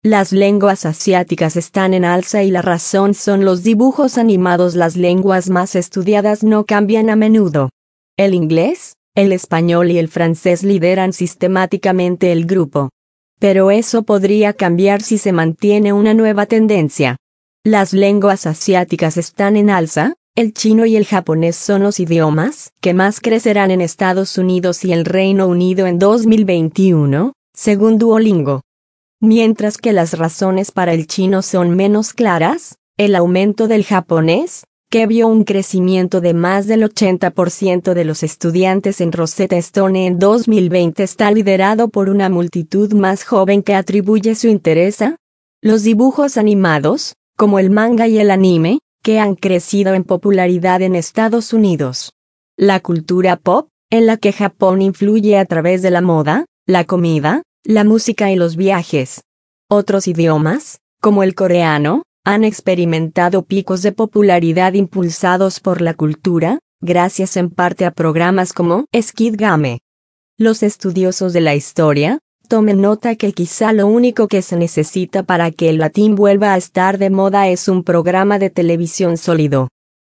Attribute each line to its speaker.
Speaker 1: Las lenguas asiáticas están en alza y la razón son los dibujos animados. Las lenguas más estudiadas no cambian a menudo. El inglés, el español y el francés lideran sistemáticamente el grupo. Pero eso podría cambiar si se mantiene una nueva tendencia. Las lenguas asiáticas están en alza. El chino y el japonés son los idiomas que más crecerán en Estados Unidos y el Reino Unido en 2021, según Duolingo. Mientras que las razones para el chino son menos claras, el aumento del japonés, que vio un crecimiento de más del 80% de los estudiantes en Rosetta Stone en 2020, está liderado por una multitud más joven que atribuye su interés a los dibujos animados, como el manga y el anime, que han crecido en popularidad en Estados Unidos. La cultura pop, en la que Japón influye a través de la moda, la comida, la música y los viajes. Otros idiomas, como el coreano, han experimentado picos de popularidad impulsados por la cultura, gracias en parte a programas como Squid Game. Los estudiosos de la historia tomen nota que quizá lo único que se necesita para que el latín vuelva a estar de moda es un programa de televisión sólido.